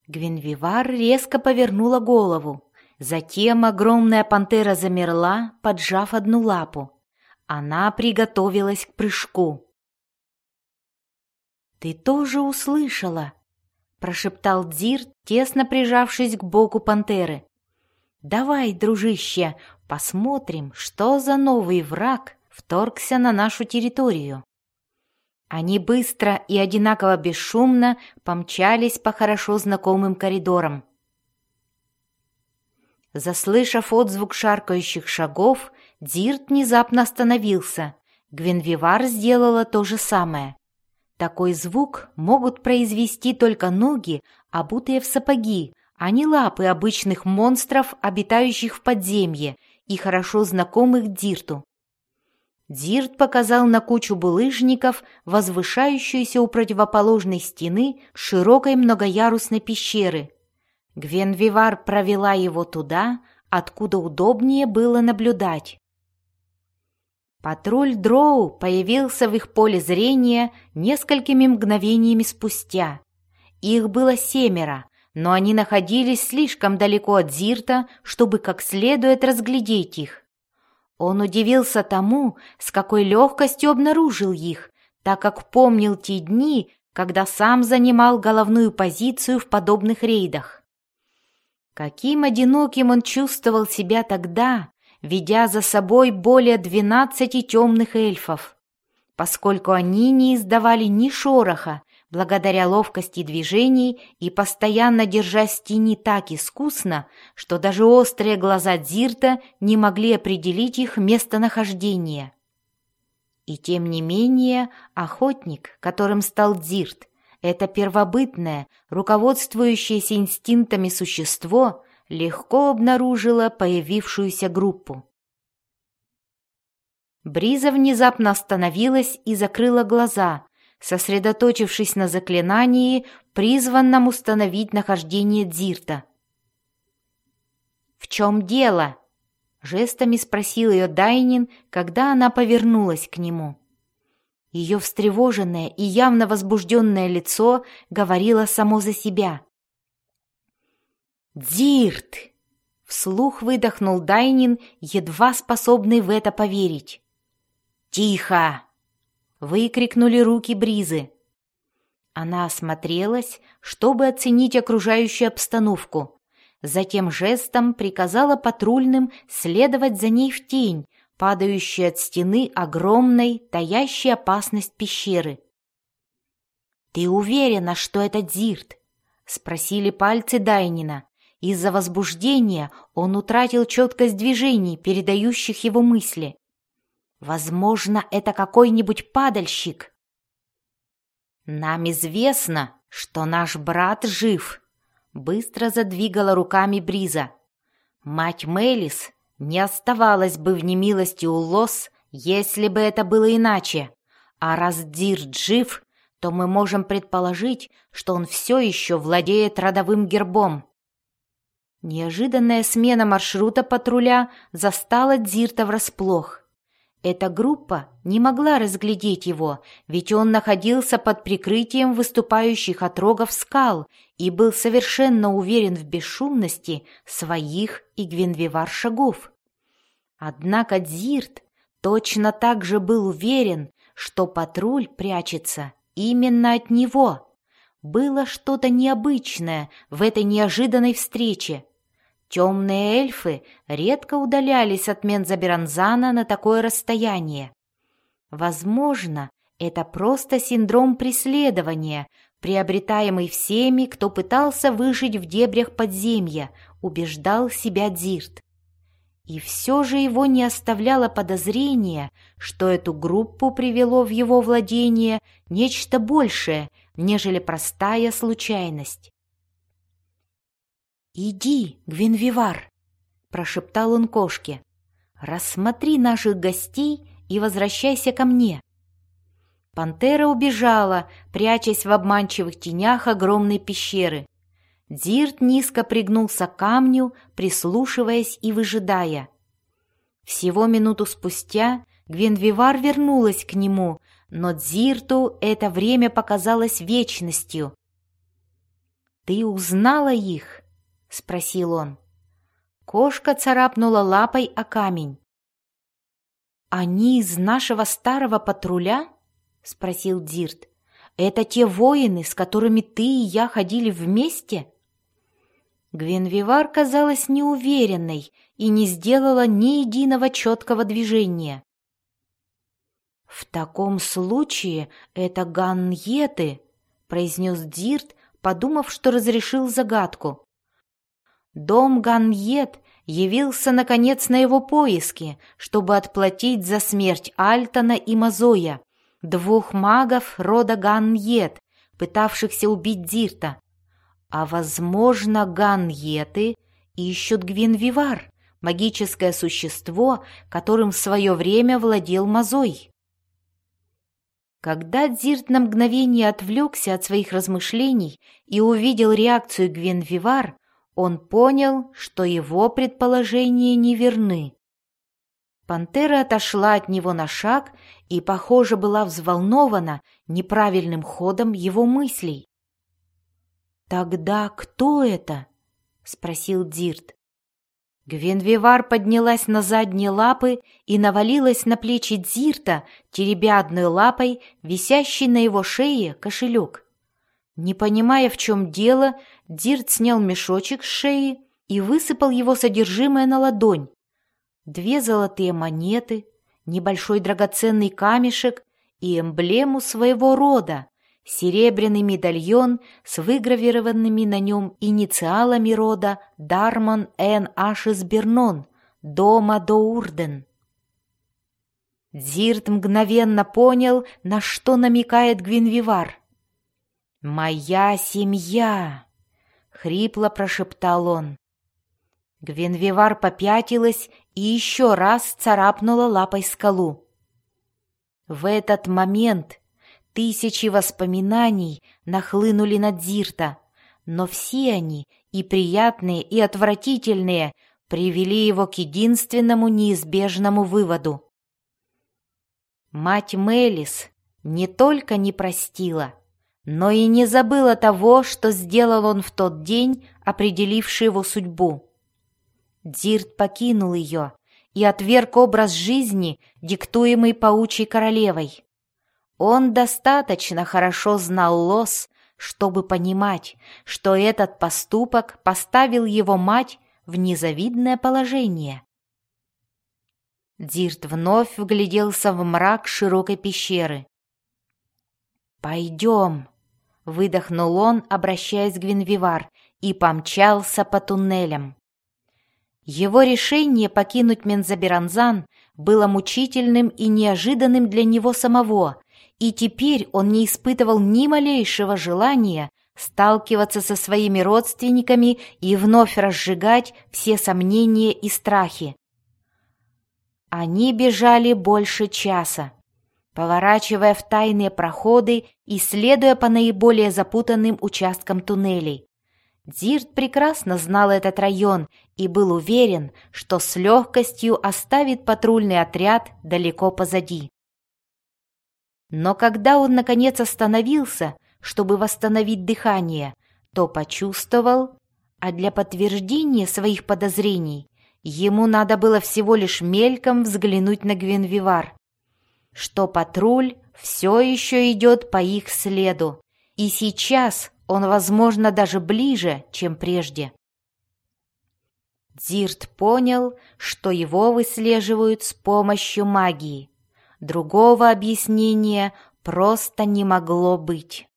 Гвинвивар резко повернула голову. Затем огромная пантера замерла, поджав одну лапу. Она приготовилась к прыжку. «Ты тоже услышала?» — прошептал Дзирт, тесно прижавшись к боку пантеры. «Давай, дружище, посмотрим, что за новый враг вторгся на нашу территорию». Они быстро и одинаково бесшумно помчались по хорошо знакомым коридорам. Заслышав отзвук шаркающих шагов, Дзирт внезапно остановился. Гвинвивар сделала то же самое. Такой звук могут произвести только ноги, обутые в сапоги, а не лапы обычных монстров, обитающих в подземье и хорошо знакомых Дзирту. Дзирт показал на кучу булыжников, возвышающуюся у противоположной стены широкой многоярусной пещеры. Гвинвивар провела его туда, откуда удобнее было наблюдать. Патруль Дроу появился в их поле зрения несколькими мгновениями спустя. Их было 7, но они находились слишком далеко от Дзирта, чтобы как следует разглядеть их. Он удивился тому, с какой легкостью обнаружил их, так как помнил те дни, когда сам занимал головную позицию в подобных рейдах. Каким одиноким он чувствовал себя тогда, ведя за собой более 12 темных эльфов, поскольку они не издавали ни шороха, благодаря ловкости движений и постоянно держась в тени так искусно, что даже острые глаза Дзирта не могли определить их местонахождение. И тем не менее охотник, которым стал Дзирт, это первобытное, руководствующееся инстинктами существо, легко обнаружило появившуюся группу. Бриза внезапно остановилась и закрыла глаза, сосредоточившись на заклинании, призванном установить нахождение Дзирта. «В чем дело?» — жестами спросил ее Дайнин, когда она повернулась к нему. Ее встревоженное и явно возбужденное лицо говорило само за себя. «Дзирт!» — вслух выдохнул Дайнин, едва способный в это поверить. «Тихо!» — выкрикнули руки Бризы. Она осмотрелась, чтобы оценить окружающую обстановку. Затем жестом приказала патрульным следовать за ней в тень, падающую от стены огромной, таящей опасность пещеры. «Ты уверена, что это Дзирт?» — спросили пальцы Дайнина. Из-за возбуждения он утратил четкость движений, передающих его мысли. «Возможно, это какой-нибудь падальщик». «Нам известно, что наш брат жив», — быстро задвигала руками Бриза. «Мать Мелис не оставалась бы в немилости у Лос, если бы это было иначе. А раз Дзирт жив, то мы можем предположить, что он все еще владеет родовым гербом». Неожиданная смена маршрута патруля застала Дзирта врасплох. Эта группа не могла разглядеть его, ведь он находился под прикрытием выступающих от рогов скал и был совершенно уверен в бесшумности своих и Гвинвивар шагов. Однако Дзирт точно так же был уверен, что патруль прячется именно от него. Было что-то необычное в этой неожиданной встрече. Темные эльфы редко удалялись от Мензаберанзана на такое расстояние. Возможно, это просто синдром преследования, приобретаемый всеми, кто пытался выжить в дебрях подземья, убеждал себя Дзирт. И все же его не оставляло подозрения, что эту группу привело в его владение нечто большее, нежели простая случайность. «Иди, Гвинвивар», — прошептал он кошке, — «рассмотри наших гостей и возвращайся ко мне». Пантера убежала, прячась в обманчивых тенях огромной пещеры. Дзирт низко пригнулся к камню, прислушиваясь и выжидая. Всего минуту спустя Гвинвивар вернулась к нему, но Дзирту это время показалось вечностью. «Ты узнала их?» — спросил он. Кошка царапнула лапой о камень. «Они из нашего старого патруля?» — спросил Дирт. «Это те воины, с которыми ты и я ходили вместе?» Гвенвивар казалась неуверенной и не сделала ни единого четкого движения. «В таком случае это ганьеты», — произнес Дирт, подумав, что разрешил загадку. Дом Ганьет явился, наконец, на его поиски, чтобы отплатить за смерть Альтона и Мазоя, двух магов рода Ганьет, пытавшихся убить Дирта. А, возможно, Ганьеты ищут Гвенвивар, магическое существо, которым в свое время владел Мазой. Когда Дирт на мгновение отвлекся от своих размышлений и увидел реакцию Гвенвивар, он понял, что его предположения неверны. Пантера отошла от него на шаг и, похоже, была взволнована неправильным ходом его мыслей. «Тогда кто это?» — спросил Дирт. Гвенвивар поднялась на задние лапы и навалилась на плечи Дирта, теребя одной лапой висящий на его шее кошелек. Не понимая, в чем дело, Дирт снял мешочек с шеи и высыпал его содержимое на ладонь. 2 золотые монеты, небольшой драгоценный камешек и эмблему своего рода, серебряный медальон с выгравированными на нем инициалами рода Дармон Эн Ашес Бернон, дома Доурден. Дирт мгновенно понял, на что намекает Гвенвивар. «Моя семья!» — хрипло прошептал он. Гвенвивар попятилась и еще раз царапнула лапой скалу. В этот момент 1000 воспоминаний нахлынули на Дирта, но все они, и приятные, и отвратительные, привели его к единственному неизбежному выводу. Мать Мелис не только не простила, но и не забыла того, что сделал он в тот день, определивший его судьбу. Дирт покинул ее и отверг образ жизни, диктуемый паучьей королевой. Он достаточно хорошо знал Лос, чтобы понимать, что этот поступок поставил его мать в незавидное положение. Дирт вновь вгляделся в мрак широкой пещеры. «Пойдем», — выдохнул он, обращаясь к Гвенвивар, и помчался по туннелям. Его решение покинуть Мензаберанзан было мучительным и неожиданным для него самого, и теперь он не испытывал ни малейшего желания сталкиваться со своими родственниками и вновь разжигать все сомнения и страхи. Они бежали больше часа, поворачивая в тайные проходы и следуя по наиболее запутанным участкам туннелей. Дирт прекрасно знал этот район и был уверен, что с легкостью оставит патрульный отряд далеко позади. Но когда он, наконец, остановился, чтобы восстановить дыхание, то почувствовал, а для подтверждения своих подозрений ему надо было всего лишь мельком взглянуть на Гвенвивар, что патруль все еще идет по их следу, и сейчас он, возможно, даже ближе, чем прежде. Дирт понял, что его выслеживают с помощью магии. Другого объяснения просто не могло быть.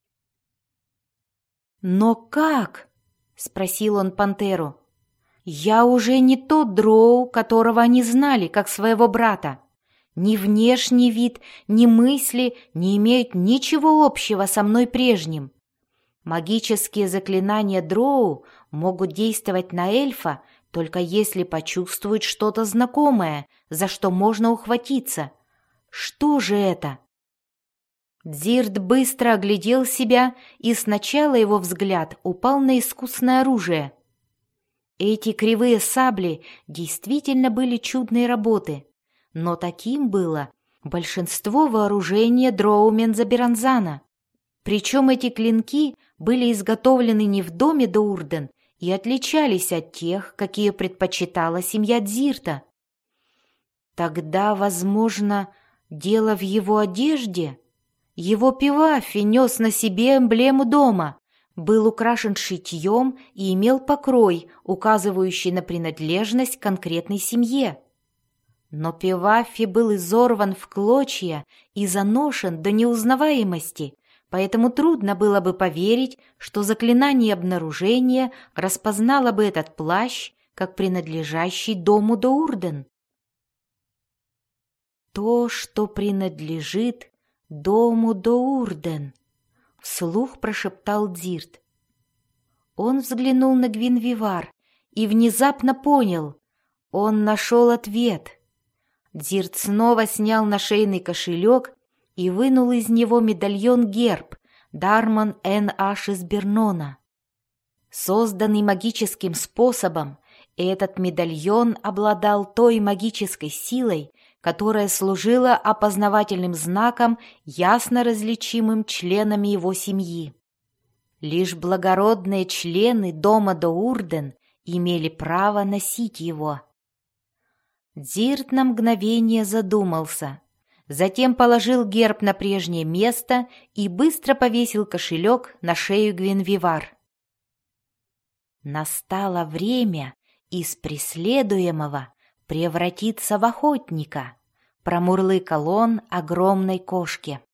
«Но как?» — спросил он пантеру. «Я уже не тот дроу, которого они знали, как своего брата. Ни внешний вид, ни мысли не имеют ничего общего со мной прежним. Магические заклинания дроу могут действовать на эльфа, только если почувствуют что-то знакомое, за что можно ухватиться. Что же это?» Дирт быстро оглядел себя, и сначала его взгляд упал на искусное оружие. Эти кривые сабли действительно были чудной работы, но таким было большинство вооружения дроу Мензаберанзана. Причем эти клинки были изготовлены не в доме Доурден и отличались от тех, какие предпочитала семья Дзирта. Тогда, возможно, дело в его одежде? Его Пиваффи нес на себе эмблему дома, был украшен шитьем и имел покрой, указывающий на принадлежность к конкретной семье. Но Пиваффи был изорван в клочья и заношен до неузнаваемости, поэтому трудно было бы поверить, что заклинание обнаружения распознало бы этот плащ как принадлежащий дому Доурден. «То, что принадлежит дому Доурден», — вслух прошептал Дзирт. Он взглянул на Гвинвивар и внезапно понял. Он нашел ответ. Дзирт снова снял нашейный кошелек и вынул из него медальон-герб Дарман Н.Аш. из Бернона. Созданный магическим способом, этот медальон обладал той магической силой, которая служила опознавательным знаком, ясно различимым членами его семьи. Лишь благородные члены дома Доурден имели право носить его. Дзирт на мгновение задумался, затем положил герб на прежнее место и быстро повесил кошелек на шею Гвинвивар. Настало время из преследуемого превратиться в охотника, промурлыкал он огромной кошке.